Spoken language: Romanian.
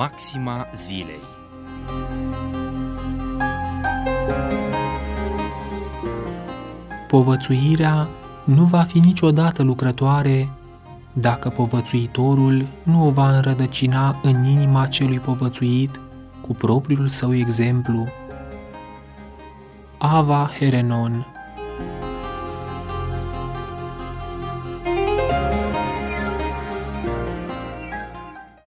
Maxima zilei. Povățuirea nu va fi niciodată lucrătoare dacă povățuitorul nu o va înrădăcina în inima celui povățuit cu propriul său exemplu. Ava Herenon.